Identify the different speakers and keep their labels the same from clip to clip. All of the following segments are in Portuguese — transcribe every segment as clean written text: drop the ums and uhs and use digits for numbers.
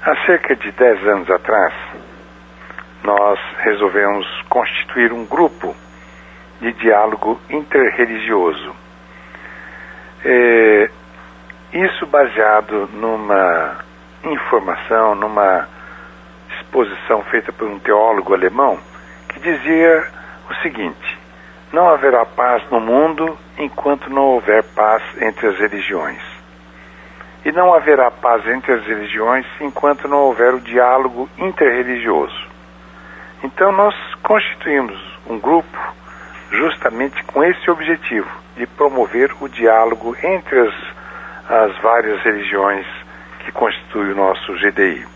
Speaker 1: Há cerca de 10 anos atrás, nós resolvemos constituir um grupo de diálogo interreligioso. Isso baseado numa informação, numa exposição feita por um teólogo alemão, que dizia o seguinte: não haverá paz no mundo enquanto não houver paz entre as religiões. E não haverá paz entre as religiões enquanto não houver o diálogo interreligioso. Então nós constituímos um grupo justamente com esse objetivo, de promover o diálogo entre as várias religiões que constituem o nosso GDI.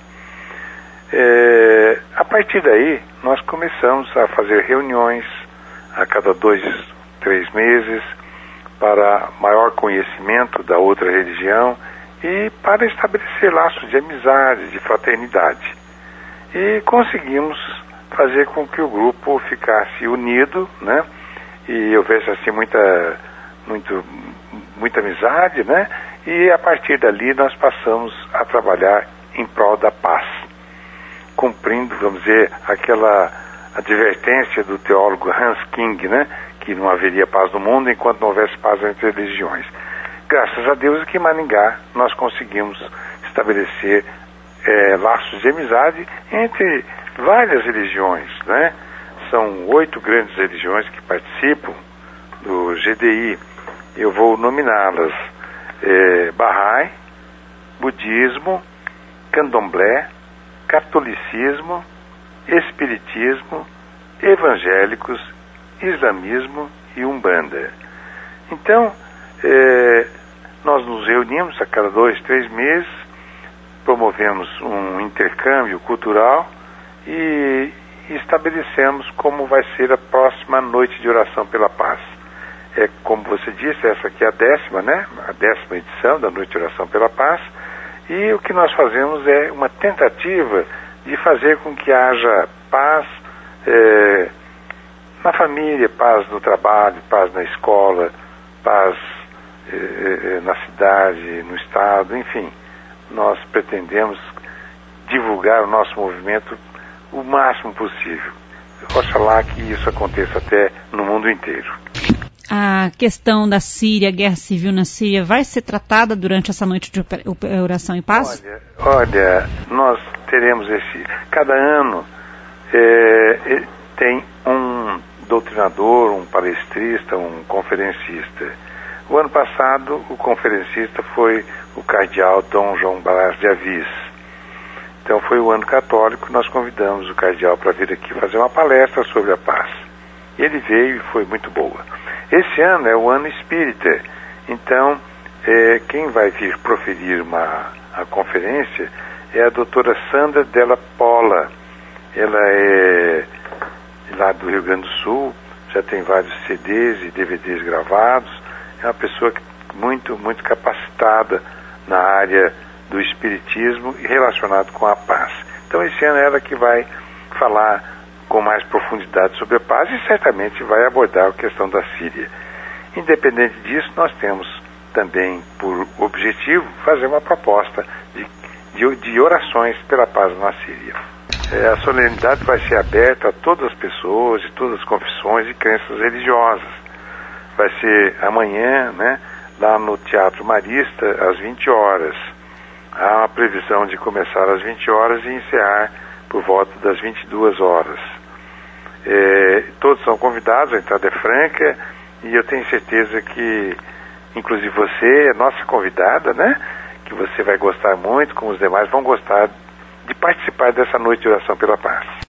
Speaker 1: A partir daí, nós começamos a fazer reuniões a cada 2, 3 meses para maior conhecimento da outra religião e para estabelecer laços de amizade, de fraternidade. E conseguimos fazer com que o grupo ficasse unido, né? E houvesse assim muita amizade, né? E a partir dali nós passamos a trabalhar em prol da paz, cumprindo, vamos dizer, aquela advertência do teólogo Hans King, né? Que não haveria paz no mundo enquanto não houvesse paz entre religiões. Graças a Deus aqui em Maringá nós conseguimos estabelecer laços de amizade entre várias religiões, né? São 8 grandes religiões que participam do GDI. Eu vou nominá-las: Bahá'í, Budismo, Candomblé, Catolicismo, Espiritismo, Evangélicos, Islamismo e Umbanda. Então, nós nos reunimos a cada 2, 3 meses, promovemos um intercâmbio cultural e estabelecemos como vai ser a próxima noite de oração pela paz. Como você disse, essa aqui é a 10ª, né? A 10ª edição da Noite de Oração pela Paz. E o que nós fazemos é uma tentativa de fazer com que haja paz na família, paz no trabalho, paz na escola, paz na cidade, no estado, enfim. Nós pretendemos divulgar o nosso movimento o máximo possível. Oxalá que isso aconteça até no mundo inteiro.
Speaker 2: A questão da Síria, a guerra civil na Síria, vai ser tratada durante essa noite de oração e paz?
Speaker 1: Olha, nós teremos cada ano tem um doutrinador, um palestrista, um conferencista. O ano passado, o conferencista foi o cardeal Dom João Brás de Assis. Então foi o ano católico, nós convidamos o cardeal para vir aqui fazer uma palestra sobre a paz. Ele veio e foi muito boa. Esse ano é o ano espírita, então quem vai vir proferir a conferência é a doutora Sandra Della Pola. Ela é lá do Rio Grande do Sul, já tem vários CDs e DVDs gravados, é uma pessoa muito capacitada na área do espiritismo e relacionado com a paz. Então esse ano é ela que vai falar com mais profundidade sobre a paz e certamente vai abordar a questão da Síria. Independente disso, nós temos também por objetivo fazer uma proposta de orações pela paz na Síria. A solenidade vai ser aberta a todas as pessoas, de todas as confissões e crenças religiosas. Vai ser amanhã, né, lá no Teatro Marista, às 20 horas. Há uma previsão de começar às 20 horas e encerrar por volta das 22 horas. Todos são convidados, a entrada é franca, e eu tenho certeza que, inclusive você, é nossa convidada, né? Que você vai gostar muito, como os demais vão gostar de participar dessa noite de oração pela paz.